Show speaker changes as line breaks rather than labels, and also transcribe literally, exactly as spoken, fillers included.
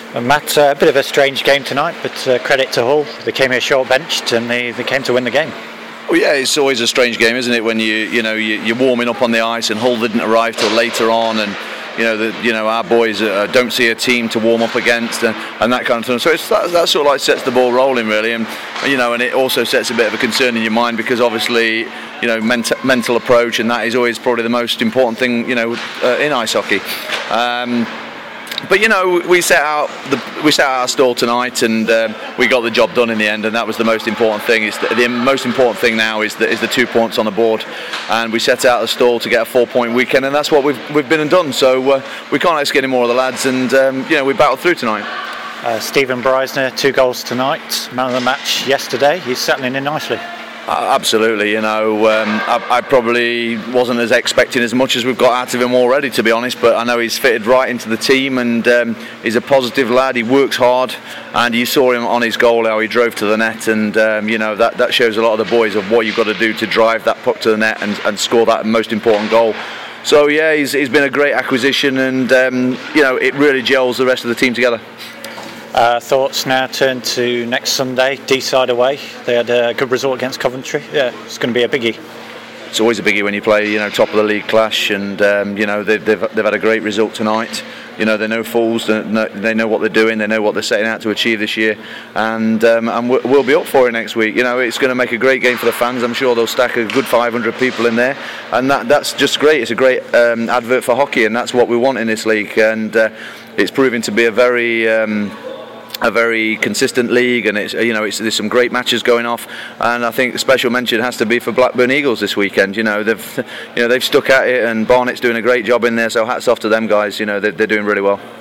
And Matt, uh, a bit of a strange game tonight, but uh, credit to Hull. They came here short-benched and they, they came to win the game.
Well, yeah, it's always a strange game, isn't it? When you you know you, you're warming up on the ice and Hull didn't arrive till later on, and you know the, you know our boys uh, don't see a team to warm up against, and, and that kind of thing. So it's that, that sort of like sets the ball rolling really, and you know, and it also sets a bit of a concern in your mind because obviously you know ment- mental approach, and that is always probably the most important thing you know uh, in ice hockey. Um, But you know, we set out the we set out our stall tonight, and um, we got the job done in the end, and that was the most important thing. Is the, the most important thing now is the, is the two points on the board, and we set out the stall to get a four-point weekend, and that's what we've we've been and done. So uh, we can't ask any more of the lads, and um, you know, we battled through tonight.
Uh, Stephen Breisner, two goals tonight, man of the match yesterday. He's settling in nicely.
Uh, absolutely, you know, um, I, I probably wasn't as expecting as much as we've got out of him already, to be honest, but I know he's fitted right into the team, and um, he's a positive lad. He works hard, and you saw him on his goal how he drove to the net, and um, you know that, that shows a lot of the boys of what you've got to do to drive that puck to the net and, and score that most important goal. So yeah, he's, he's been a great acquisition, and um, you know it really gels the rest of the team together.
Uh, thoughts now turn to next Sunday, D-side away. They had a good result against Coventry. Yeah, it's going to be a biggie.
It's always a biggie when you play, you know, top of the league clash, and um, you know they've, they've they've had a great result tonight. You know, they're no fools. They know, they know what they're doing. They know what they're setting out to achieve this year, and um, and we'll be up for it next week. You know, it's going to make a great game for the fans. I'm sure they'll stack a good five hundred people in there, and that that's just great. It's a great um, advert for hockey, and that's what we want in this league. And uh, it's proving to be a very um, a very consistent league, and it's you know it's, there's some great matches going off, and I think the special mention has to be for Blackburn Eagles this weekend. You know they've you know they've stuck at it, and Barnett's doing a great job in there. So hats off to them guys. You know they're, they're doing really well.